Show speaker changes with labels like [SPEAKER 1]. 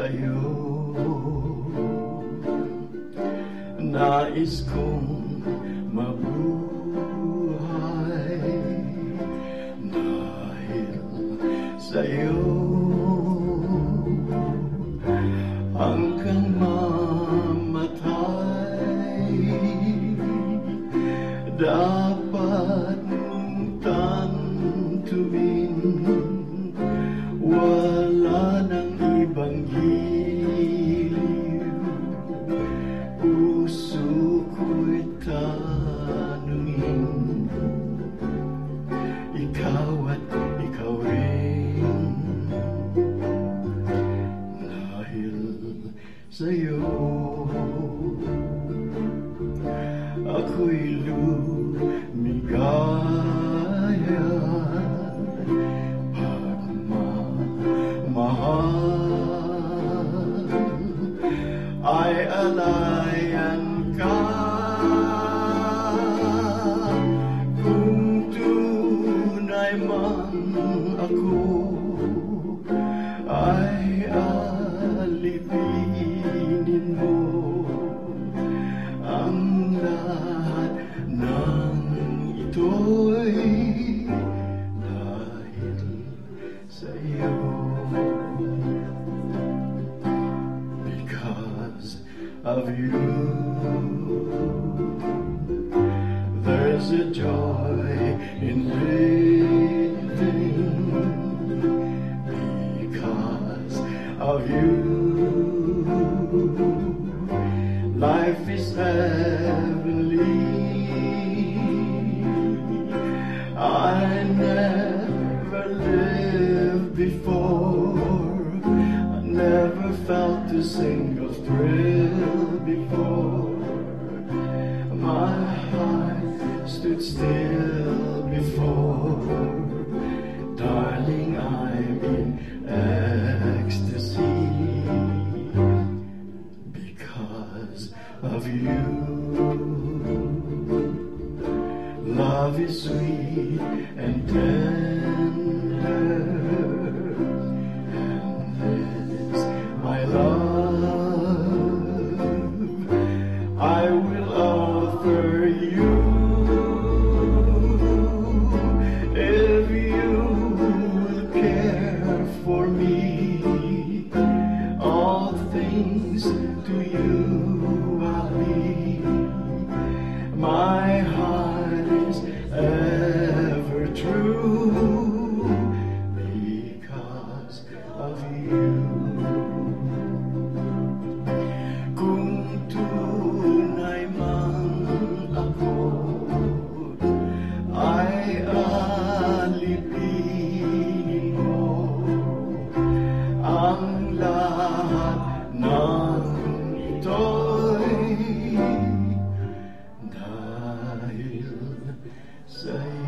[SPEAKER 1] sa'yo. Nais kong mabuhay dahil sa'yo. Hanggang mamatay, dapat mong tantuin, wala nang ibang giliw. Puso ko'y tanungin, ikaw at ikaw rin, dahil sa'yo ako'y lumigaya. Pagmamahal ay alayan ka. Kung tunay man ako ay alipinin mo ang lahat ng ito'y dahil sa'yo. Because of you, there's a joy in living. Because of you, life is heavenly. I never lived before, I never felt a single thrill before. My heart stood still before. Darling, I'm in ecstasy because of you. Love is sweet and tender, and this my love I will offer you. If you will care for me, all things to you I'll be. My heart is ever true because of you. Kung tunay man ako ay alipinin mo ang lahat ng ito'y dahil sa'yo.